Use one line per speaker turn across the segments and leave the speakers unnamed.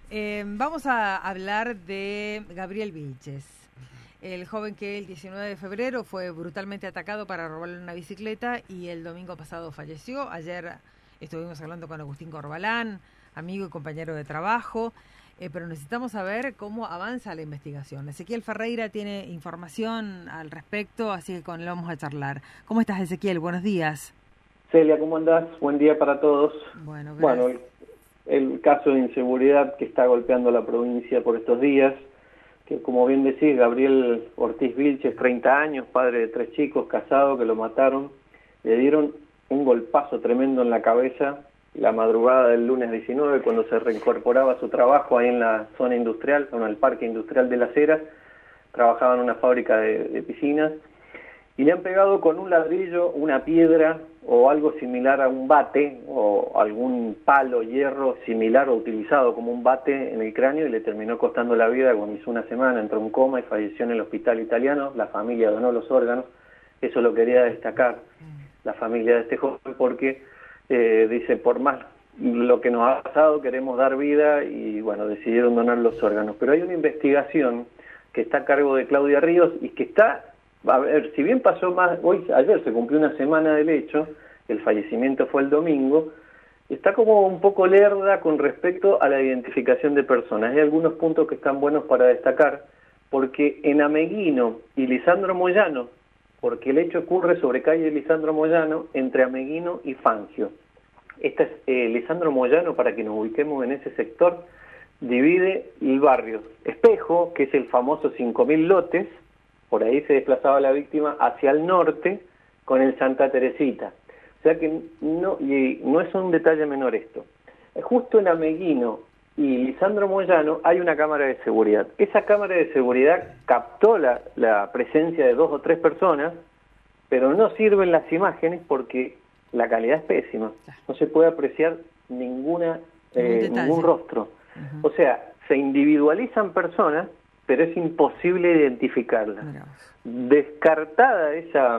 Vamos a hablar de Gabriel Vilches, el joven que el 19 de febrero fue brutalmente atacado para robarle una bicicleta y el domingo pasado falleció. Ayer estuvimos hablando con Agustín Corbalán, amigo y compañero de trabajo, pero necesitamos saber cómo avanza la investigación. Ezequiel Ferreira tiene información al respecto, así que con él vamos a charlar. ¿Cómo estás, Ezequiel? Buenos días.
Celia, ¿cómo andás? Buen día para todos.
Bueno, gracias.
El caso de inseguridad que está golpeando la provincia por estos días, que como bien decís, Gabriel Ortiz Vilches, 30 años, padre de 3 chicos, casado, que lo mataron, le dieron un golpazo tremendo en la cabeza la madrugada del lunes 19, cuando se reincorporaba a su trabajo ahí en la zona industrial, en el Parque Industrial de Las Heras. Trabajaba en una fábrica de piscinas, y le han pegado con un ladrillo, una piedra o algo similar a un bate o algún palo, hierro similar o utilizado como un bate en el cráneo, y le terminó costando la vida cuando hizo una semana, entró en coma y falleció en el hospital italiano. La familia donó los órganos. Eso lo quería destacar la familia de este joven, porque dice, por más lo que nos ha pasado, queremos dar vida, y bueno, decidieron donar los órganos. Pero hay una investigación que está a cargo de Claudia Ríos y que está... A ver, si bien pasó ayer se cumplió una semana del hecho, el fallecimiento fue el domingo, está como un poco lerda con respecto a la identificación de personas. Hay algunos puntos que están buenos para destacar, porque en Ameguino y Lisandro Moyano, porque el hecho ocurre sobre calle Lisandro Moyano, entre Ameguino y Fangio. Esta es Lisandro Moyano, para que nos ubiquemos en ese sector, divide el barrio Espejo, que es el famoso 5.000 lotes. Por ahí se desplazaba la víctima hacia el norte con el Santa Teresita. O sea que no es un detalle menor esto. Justo en Ameguino y Lisandro Moyano hay una cámara de seguridad. Esa cámara de seguridad captó la presencia de 2 o 3 personas, pero no sirven las imágenes porque la calidad es pésima. No se puede apreciar ningún rostro. O sea, se individualizan personas, pero es imposible identificarla. Descartada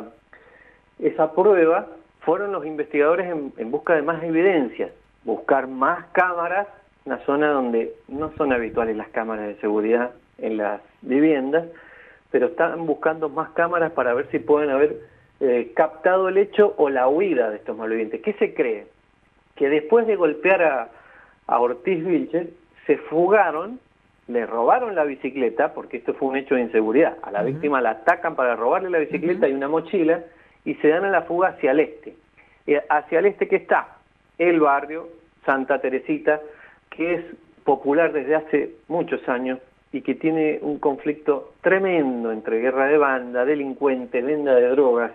esa prueba, fueron los investigadores en busca de más evidencias, buscar más cámaras, una zona donde no son habituales las cámaras de seguridad en las viviendas, pero están buscando más cámaras para ver si pueden haber captado el hecho o la huida de estos malvivientes. ¿Qué se cree? Que después de golpear a Ortiz Vilches, se fugaron, le robaron la bicicleta, porque esto fue un hecho de inseguridad. A la víctima la atacan para robarle la bicicleta y una mochila, y se dan a la fuga hacia el este. Hacia el este, que está el barrio Santa Teresita, que es popular desde hace muchos años y que tiene un conflicto tremendo entre guerra de banda, delincuentes, venta de drogas,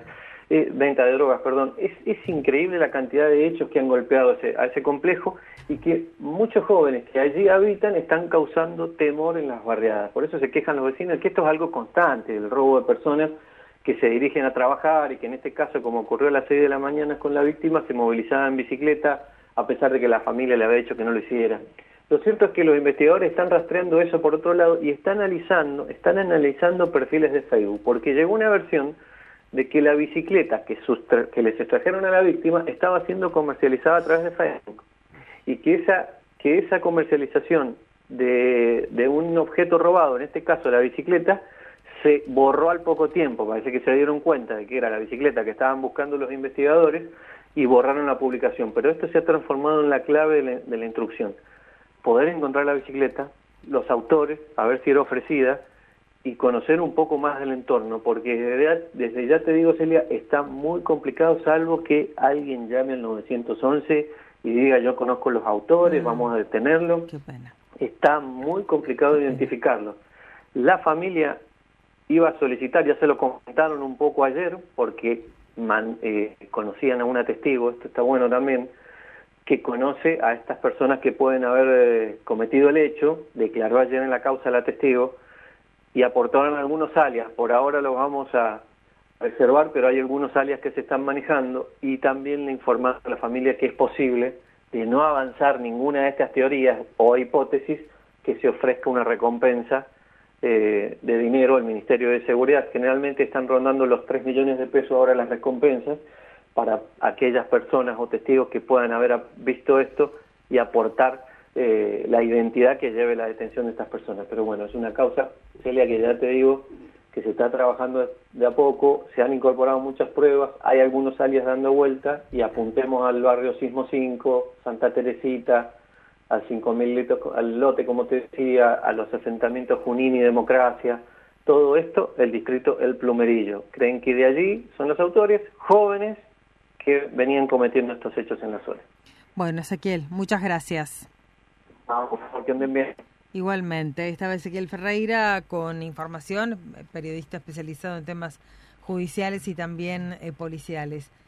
perdón. Es increíble la cantidad de hechos que han golpeado a ese complejo, y que muchos jóvenes que allí habitan están causando temor en las barriadas. Por eso se quejan los vecinos, que esto es algo constante, el robo de personas que se dirigen a trabajar, y que en este caso, como ocurrió a las 6 de la mañana con la víctima, se movilizaban en bicicleta a pesar de que la familia le había dicho que no lo hiciera. Lo cierto es que los investigadores están rastreando eso por otro lado y están analizando perfiles de Facebook, porque llegó una versión de que la bicicleta que les extrajeron a la víctima estaba siendo comercializada a través de Facebook, y que esa comercialización de un objeto robado, en este caso la bicicleta, se borró al poco tiempo. Parece que se dieron cuenta de que era la bicicleta que estaban buscando los investigadores y borraron la publicación. Pero esto se ha transformado en la clave de la instrucción: poder encontrar la bicicleta, los autores, a ver si era ofrecida, y conocer un poco más del entorno, porque desde ya te digo, Celia, está muy complicado, salvo que alguien llame al 911 y diga, yo conozco los autores, vamos a detenerlo.
Qué pena.
Está muy complicado identificarlo. La familia iba a solicitar, ya se lo comentaron un poco ayer, porque conocían a una testigo, esto está bueno también, que conoce a estas personas que pueden haber cometido el hecho, declaró ayer en la causa la testigo, y aportaron algunos alias. Por ahora los vamos a reservar, pero hay algunos alias que se están manejando, y también le informaron a la familia que es posible, de no avanzar ninguna de estas teorías o hipótesis, que se ofrezca una recompensa de dinero al Ministerio de Seguridad. Generalmente están rondando los 3 millones de pesos ahora las recompensas para aquellas personas o testigos que puedan haber visto esto y aportar la identidad que lleve la detención de estas personas. Pero bueno, es una causa, Celia, que ya te digo que se está trabajando de a poco, se han incorporado muchas pruebas, hay algunos alias dando vuelta, y apuntemos al barrio Sismo 5, Santa Teresita, al 5.000 litros, al lote, como te decía, a los asentamientos Junín y Democracia, todo esto, el distrito El Plumerillo. Creen que de allí son los autores, jóvenes que venían cometiendo estos hechos en la zona.
Bueno, Ezequiel, muchas gracias.
Por favor, que anden bien.
Igualmente, estaba Ezequiel Ferreira con información, periodista especializado en temas judiciales y también policiales.